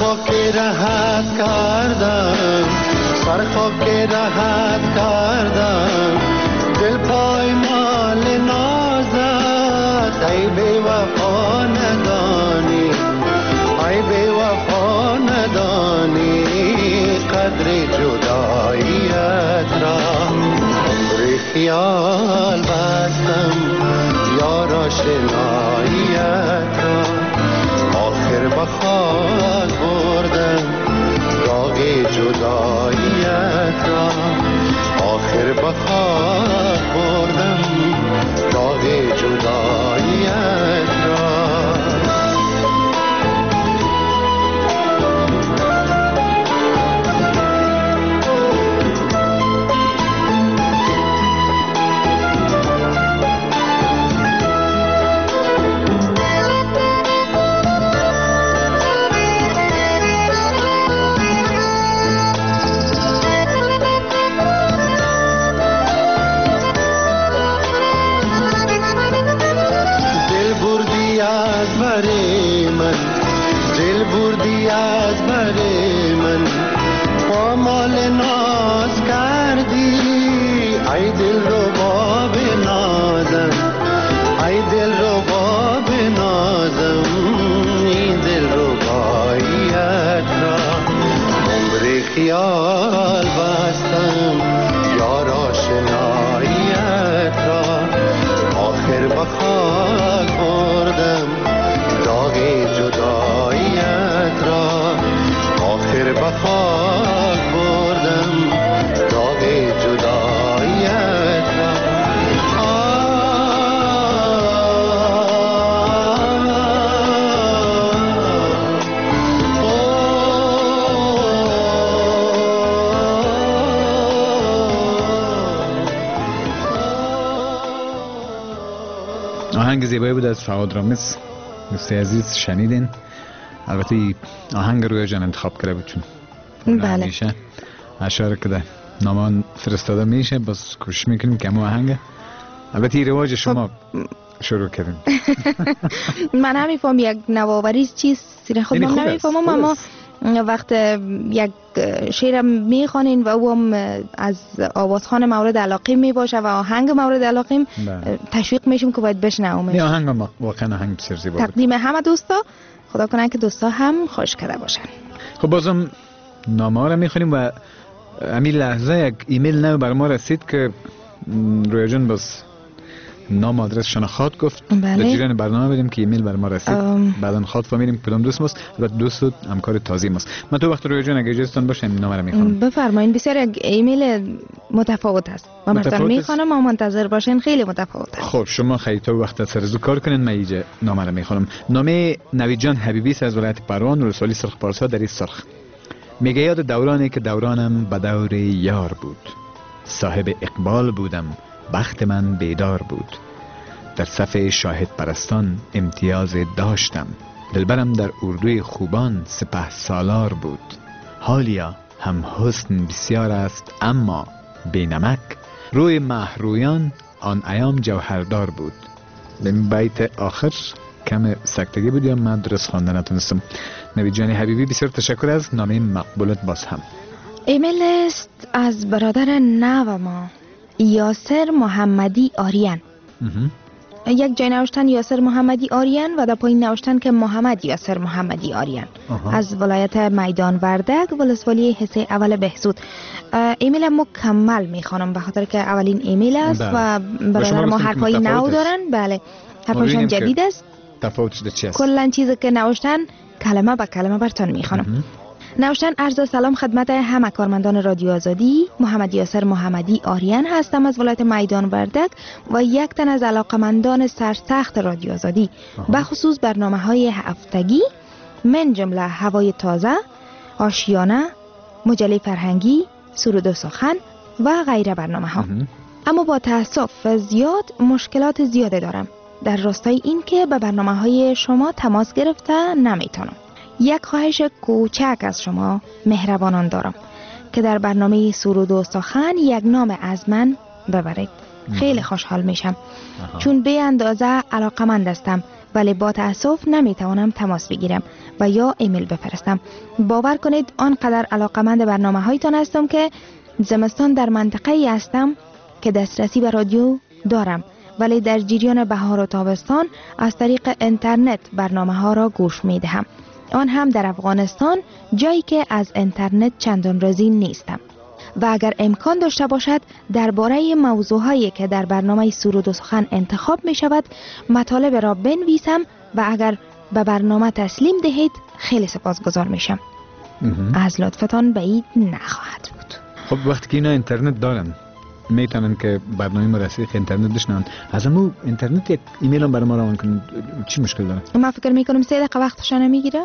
خاک راحت کردم، سر خاک راحت کردم، دل پایمال نازت، ای بی وفا ندانی، ای بی وفا ندانی قدر جداییت را. عمر خیال بستم یار آشناییت را، آخر به خاک بردم داغ جداییت را، آخر به خاک بردم داغ جداییت را. دل بردی از بر من، پامال ناز کردی، ای دل رو با بنازم، ای دل رو با بنازم این دل رو باییت را. عمر خیال بستم یار آشناییت را، آخر به خاک بردم داغ جداییت را، آخر به خاک بردم داغ جداییت را. آهنگ زیبایی بود از فواد رامز، دوستی عزیز شنیدین. البته آهنگ روی جان انتخاب کرده بود چون بله میشه اشاره کده نامان فرستاده میشه، بس کوشش میکنیم که همون آهنگ. البته این رواج شما شروع کردیم. من نمیفهم یک نوآوری چیز سیره خود من نمیفهمم، اما وقت یک شعر میخوانین و او هم از آوازخوان مورد علاقه میباشه و آهنگ مورد علاقه تشویق میشیم که باید بشنومش. این آهنگ واقعا آهنگ بسیار زیبا بود. تقدیم همه دوستا، خدا کنه که دوستا هم خوش کرده باشن. خب بازم نامه را میخونیم و همین لحظه یک ایمیل نو بر ما رسید که رویا جان باز نام آدرس شناخت گفت. بله. در جریان برنامه بدیم که ایمیل بر ما رسید، بعداً خاط فهمیدیم کدام دوست ماست و دوست همکار تازی ماست. من تو وقت رویا جان اگه اجازهتون باشه این نامه را میخونم. بفرمایید. بسیار یک ایمیل متفاوت است. من براتون میخونم و منتظر باشین، خیلی متفاوت است. خب شما خیلی تو وقت سرزو کار کنین، من اینجا نامه را میخونم. نامه نوید جان حبیبی از ولایت پروان، ولسوالی سرخ پارسا در سرخ. میگه یاد دورانی که دورانم به دور یار بود، صاحب اقبال بودم، بخت من بیدار بود، در صف شاهد پرستان امتیاز داشتم، دلبرم در اردوی خوبان سپه سالار بود، حالیا هم حسن بسیار است اما بی نمک، روی مهرویان آن ایام جوهردار بود. این بیت آخر کم سکتگی بود یا من درست خوانده نتونستم. نوید جان حبیبی بسیار تشکر از نامه مقبولت. باز هم ایمیل است از برادر نو ما یاسر محمدی آریان. یک جای نوشتن یاسر محمدی آریان و در پایین نوشتن که محمد یاسر محمدی آریان از ولایت میدان وردک، ولسوالی حصه اول بهزود. ایمیل مکمل میخوانم به خاطر که اولین ایمیل است و برادر ما حرفای نو دارن. بله حرفایشان جدید است. تفاوتش در چی است؟ کلا چیزی که نوشتن کلمه به کلمه براتون میخوانم. نوشتن عرض سلام خدمت همه کارمندان رادیو آزادی. محمد یاسر محمدی آریان هستم از ولایت میدان وردک و یک تن از علاقمندان سرسخت رادیو آزادی، به خصوص برنامه‌های هفتگی من جمله هوای تازه، آشیانه، مجله فرهنگی، سرود و سخن و غیره برنامه‌ها. اما با تأسف زیاد مشکلات زیاده دارم در راستای این که به برنامه‌های شما تماس گرفته نمیتونم. یک خواهش کوچک از شما مهربانان دارم که در برنامه سرود و سخن یک نام از من ببرید. خیلی خوشحال میشم چون به اندازه علاقمند هستم ولی با تأسف نمیتوانم تماس بگیرم و یا ایمیل بفرستم. باور کنید آنقدر علاقمند برنامه هایتان هستم که زمستان در منطقه ای هستم که دسترسی به رادیو دارم، ولی در جریان بهار و تابستان از طریق اینترنت برنامه ها را گوش می دهم، آن هم در افغانستان، جایی که از اینترنت چندان راضی نیستم. و اگر امکان داشته باشد درباره موضوعهایی که در برنامه سرود و سخن انتخاب می شود مطالب را بنویسم و اگر به برنامه تسلیم دهید خیلی سپاسگزار میشم. از لطفتان بعید نخواهد بود. خب وقتی که اینا اینترنت دارن میتونن که برنامه ما رسیق اینترنت بشنن، از امو اینترنت یک ایمیل هم برای ما روان کنن، چی مشکل داره؟ من فکر میکنم 3 دقیقه وقتش نمیگیره.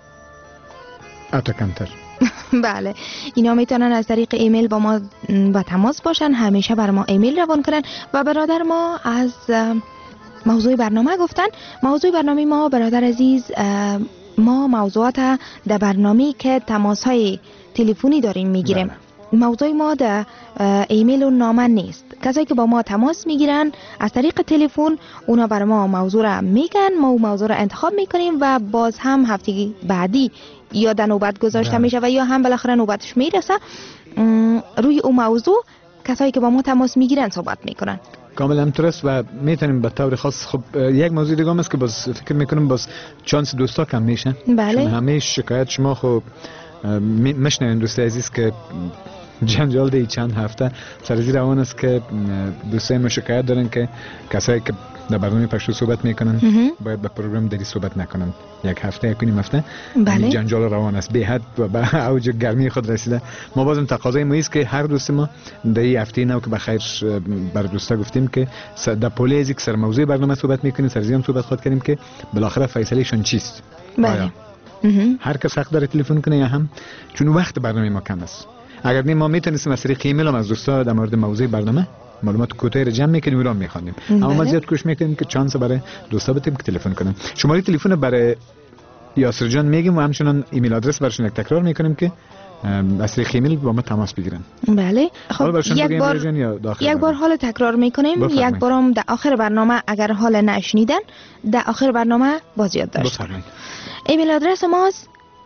حتی کمتر. بله، اینا میتونن از طریق ایمیل با ما با تماس باشن، همیشه بر ما ایمیل روان کنن. و برادر ما از موضوع برنامه گفتن. موضوع برنامه ما برادر عزیز، ما موضوعات در برنامه که تماس های تلفنی داریم میگیریم. موضوع ما در ایمیل و نامه نیست. کسایی که با ما تماس میگیرن از طریق تلفن، اونا بر ما موضوع را میگن، ما اون موضوع را انتخاب میکنیم و باز هم هفته بعدی یا در نوبت گذاشته میشه و یا هم بالاخره نوبتش میرسه، روی اون موضوع کسایی که با ما تماس میگیرن صحبت میکنن. کاملا درست. و میتونیم به طور خاص خب یک موضوع دیگه هم است که باز فکر میکنم باز چانس دوستا کم میشه. بله. همه شکایت شما خب مشنوین دوست عزیز که جنجال دی چند هفته سر زیر روان است که دوستای ما شکایت دارن که کسایی که در برنامه پشتو صحبت میکنن باید به پروگرام دری صحبت نکنن. یک هفته یک هفته بله. جنجال روان است به حد و به اوج گرمی خود رسیده. ما بازم تقاضای ما است که هر دوست ما در این هفته نو که بخیر بر دوستا گفتیم که در پولیزی که سر موضوع برنامه صحبت میکنیم، سر زیام صحبت خود کردیم که بالاخره فیصله شون چیست. بله. هر کس حق داره تلفن کنه یا هم، چون وقت برنامه ما کم است. اگر نه ما میتونستیم از طریق ایمیل هم از دوستا در مورد موضوع برنامه معلومات کوتاهی را جمع میکنیم و را میخوانیم. اما ما زیاد کوشش میکنیم که چانس برای دوستا بدیم که تلفن کنن. شماره تلفن برای یاسر جان میگیم و همچنان ایمیل آدرس براشون تکرار میکنیم که از طریق ایمیل با ما تماس بگیرن. بله. خب یک بار حال تکرار میکنیم. یک بارم در آخر برنامه اگر حال نشنیدن در آخر برنامه باز یاد داشت. ایمیل آدرس ماست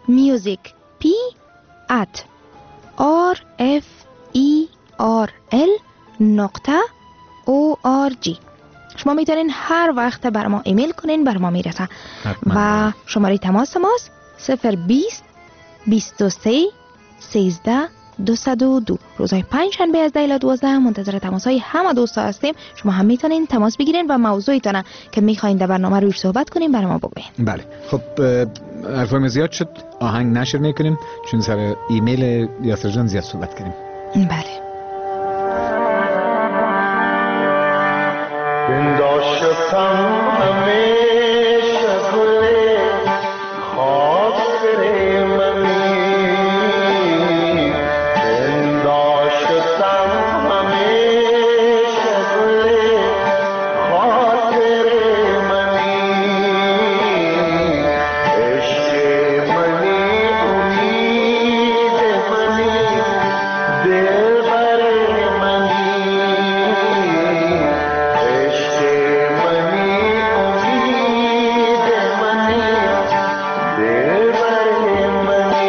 music@rferl.org. شما میتونین هر وقت بر ما ایمیل کنین، بر ما میرسه. و شماره تماس ماست 020 23 13 202. روزهای پنجشنبه از 10 تا 12 منتظر تماس‌های همه دوستا هستیم. شما هم میتونین تماس بگیرین و موضوعیتونه که میخواین در برنامه روش صحبت کنیم برای ما بگوین. بله. خب حرفای زیاد شد، آهنگ نشر میکنیم چون سر ایمیل یاسر جان زیاد صحبت کنیم. بله. داشتم همیشه گل خاطر منی، داشتم همیشه گل خاطر منی، عشق منی، امید منی، دلبر منی، عشق منی، امید منی، دلبر منی.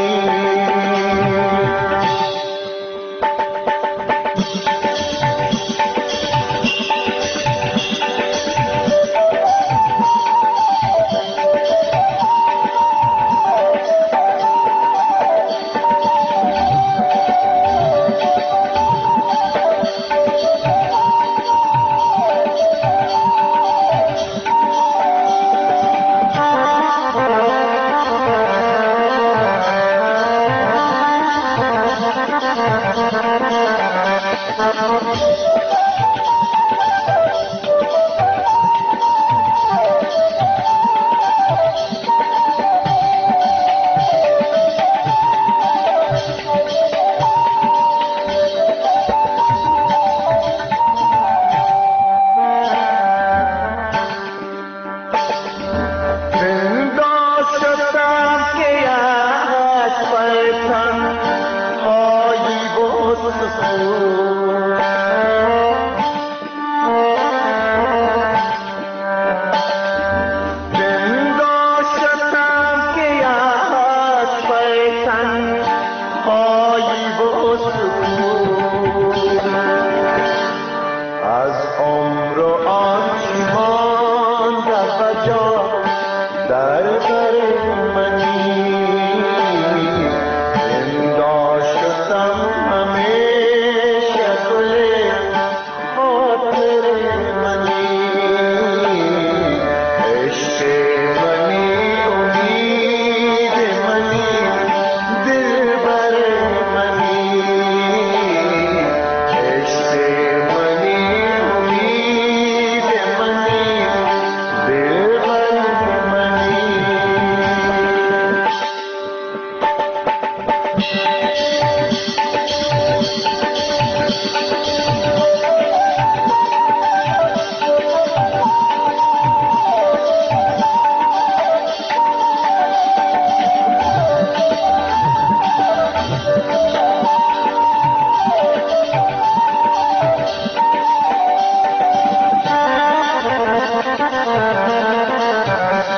Oh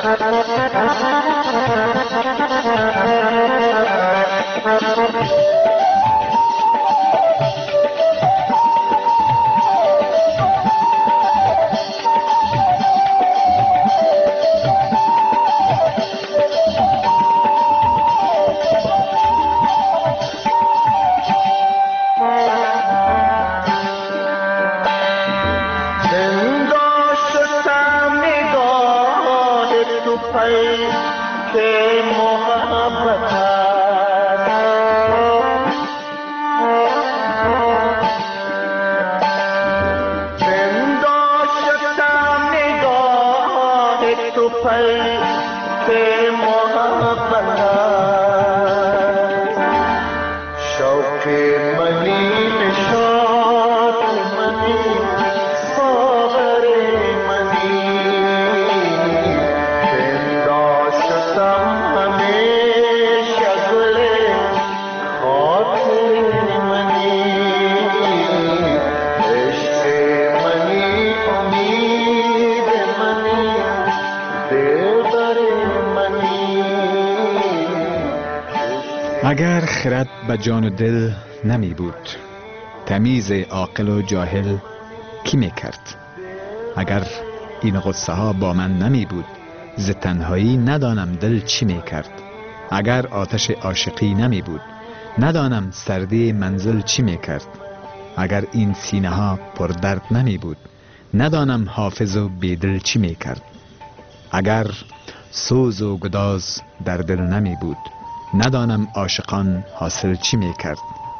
اگر خرد به جان و دل نمی بود، تمیز عاقل و جاهل کی می کرد؟ اگر این غصه ها با من نمی بود، ز تنهایی ندانم دل چی می کرد. اگر آتش عاشقی نمی بود، ندانم سردی منزل چی می کرد. اگر این سینه ها پر درد نمی بود، ندانم حافظ و بیدل چی می کرد. اگر سوز و گداز در دل نمی بود، ندانم عاشقان حاصل چی می کرد.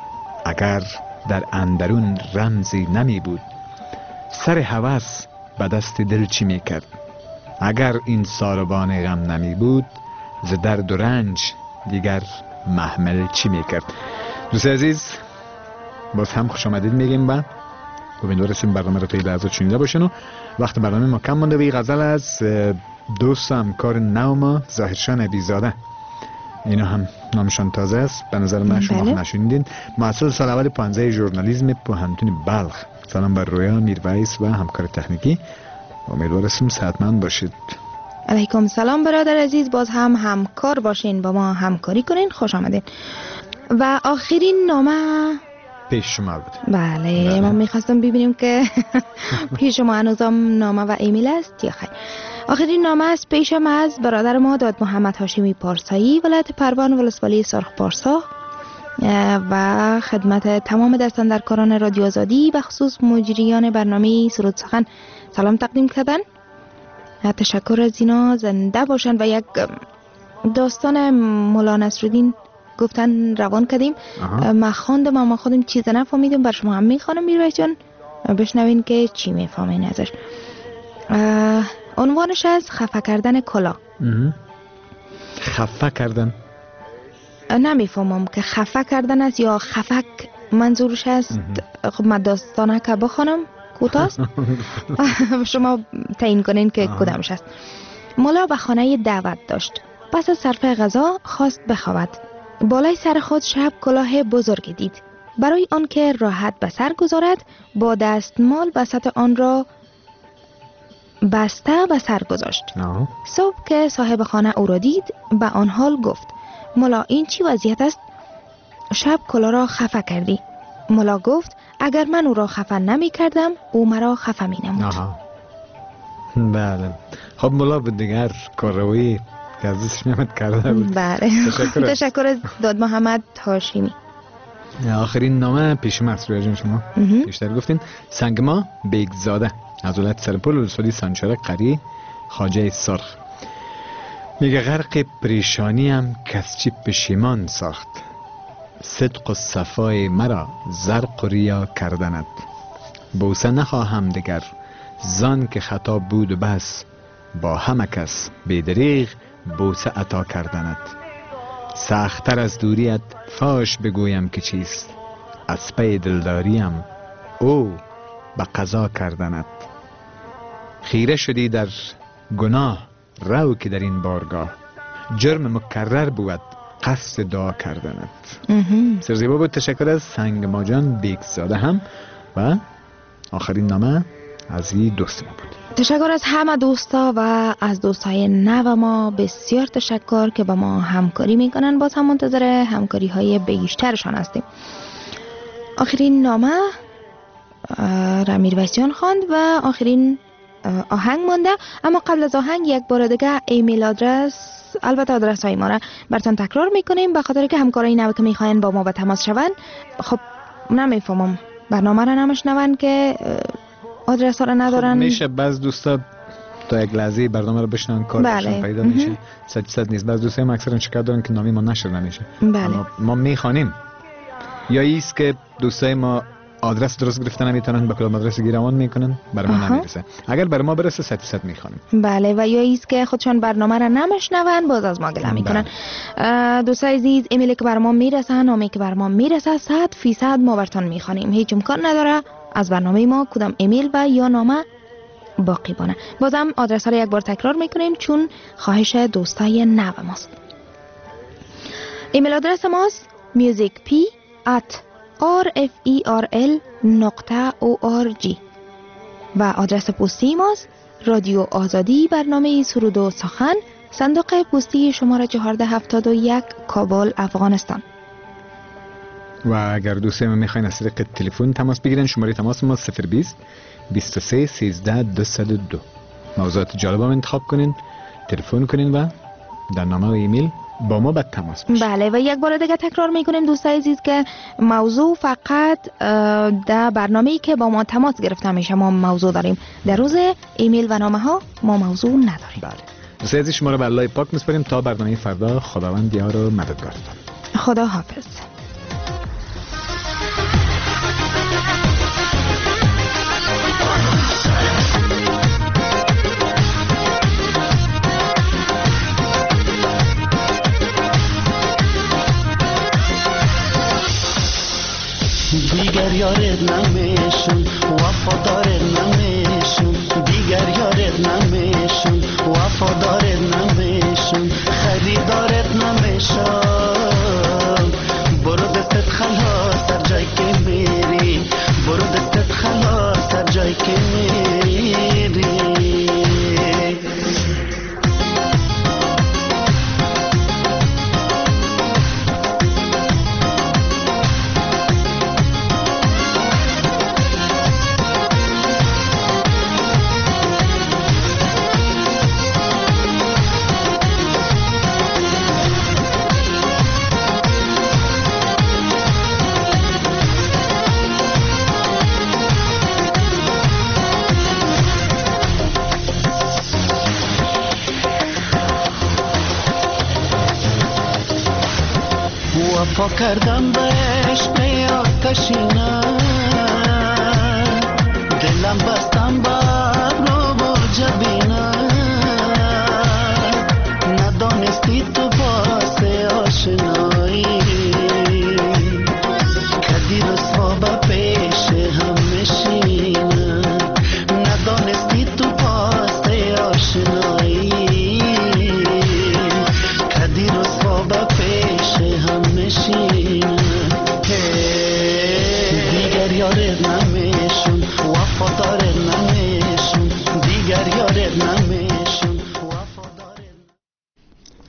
اگر در اندرون رمزی نمی بود، سر هوس به دست دل چی می کرد. اگر این ساربان غم نمی بود، ز درد و رنج دیگر محمل چی می کرد. دوست عزیز، باز هم خوش آمدید میگیم با امیدوارم برنامه رو تا این لحظه شنیده باشین و وقت برنامه ما کم مونده. به غزل از دوست و همکار نو ما ظاهرشان عبیزاده، اینا هم نامشان تازه است، به نظر من شما نشوندین. محصل سال اول 15 ژورنالیسم پوهنتون بلخ. سلام بر رویا میرویس و همکار تکنیکی، امیدوارم صحتمند باشید. علیکم سلام برادر عزیز، باز هم همکار باشین، با ما همکاری کنین. خوش آمدین. و آخرین نامه پیش شما بود. بله. ما میخواستم ببینیم که پیش شما هنوزم نامه و ایمیل است یا خیر. آخرین نامه است پیشم از برادر ما داد محمد هاشمی پارسایی، ولایت پروان، ولسوالی سرخ پارسا، و خدمت تمام دستاندرکاران رادیو آزادی به خصوص مجریان برنامه سرود سخن سلام تقدیم کردن. تشکر از اینا، زنده باشن. و یک داستان مولا نصرالدین گفتن روان کردیم. ما خواندم اما خودم چیز نفهمیدم، بر شما هم میخوانم میرویس جان بشنوین که چی میفهمین ازش. عنوانش از خفه کردن کلا. خفه کردن نمیفهمم که خفه کردن است یا خفک منظورش است. خب من داستانه که بخوانم کوتاست شما تعیین کنین که کدامش است. مولا به خانه دعوت داشت. پس از صرف غذا خواست بخوابد. بالای سر خود شب کلاه بزرگ دید. برای آنکه راحت به سر گذارد با دستمال وسط آن را بسته به سر گذاشت. صبح که صاحب خانه او را دید به آن حال گفت: مولا این چی وضعیت است؟ شب کلاه را خفه کردی. مولا گفت: اگر من او را خفه نمی کردم او مرا خفه می نمود. بله. خب مولا بود دیگر کارروی که ازش میامد کرده بود. بله. تشکر از داد محمد هاشمی. آخرین نامه پیش مسئولیت جان شما بیشتر گفتین. سنگما بیگزاده از ولایت سرپل، ولسوالی سانچارک، قریه خواجه سرخ، میگه غرق پریشانیم کس چی پشیمان ساخت. صدق و صفای مرا زرق و ریا کردند. بوسه نخواهم دگر زان که خطا بود و بس. با همه کس بیدریغ بوسه عطا کردند. سختتر از دوریت فاش بگویم که چیست. از پی دلداریم او به قضا کردند. خیره شدی در گناه رو که در این بارگاه. جرم مکرر بود قصد دعا کردند. سرزیبا بود. تشکر از سنگ ماجان بیگزاده هم. و آخرین نامه از این دوست ما بود. تشکر از همه دوستا و از دوستای نو ما، بسیار تشکر که با ما همکاری میکنن. باز هم منتظر همکاری های بیشترشان هستیم. آخرین نامه رمیر ویسیان خواند و آخرین آهنگ مانده. اما قبل از آهنگ یک بار دیگه ایمیل آدرس، البته آدرس های ما را براتون تکرار میکنیم به خاطر که همکارای نو که میخواین با ما به تماس شون. خب نمیفهمم برنامه را نمیشنون که آدرس ها را ندارن. خب میشه بعض دوستا تا یک لحظه برنامه رو بشنن کارشون پیدا میشه. 100% نیست. بعض دوستا هم اکثرا شکایت دارن که نامی ما نشر نمیشه. اما ما میخوانیم. یا ایست که دوستای ما آدرس درست گرفتن نمیتونن به کدام آدرس گیرمان میکنن برای ما نمیرسه. اگر برای ما برسه 100% میخوانیم. بله. و یا ایست که خودشون برنامه را نمیشنون باز از ما گله میکنن. دوستای عزیز، ایمیلی که برای ما میرسه، نامی که برای ما میرسه 100% ما براتون میخوانیم. هیچ امکان نداره از برنامه ما کدام ایمیل و یا نامه باقی بانه. بازم آدرس ها رو یک بار تکرار میکنیم چون خواهش دوستای نو ماست. ایمیل آدرس ماست musicp@rferl.org و آدرس پستی ماست رادیو آزادی، برنامه سرود و سخن، صندوق پستی شماره 1471 کابل، افغانستان. و اگر دوستای ما میخواین از طریق تلفن تماس بگیرن، شماره تماس ما 020 23 13 202. موضوعات جالب هم انتخاب کنین، تلفن کنین و در نامه و ایمیل با ما به تماس باشین. بله. و یک بار دیگه تکرار میکنیم دوستای عزیز که موضوع فقط در برنامه‌ای که با ما تماس گرفته میشه ما موضوع داریم. در روز ایمیل و نامه ها ما موضوع نداریم. بله. دوستای عزیز، شما رو به الله پاک میسپاریم تا برنامه فردا. خداوند یار و مددگارتان. خدا حافظ. دیگر یارت نمیشون، وفادارت نمیشون، دیگر یارت نمیشون، وفادارت نمیشون، خریدارت نمیشون. برو دستت خلاص هر جای که میری، برو دستت خلاص هر جای که میری. وفا کردم به عشق آتشینه، دلم بستم با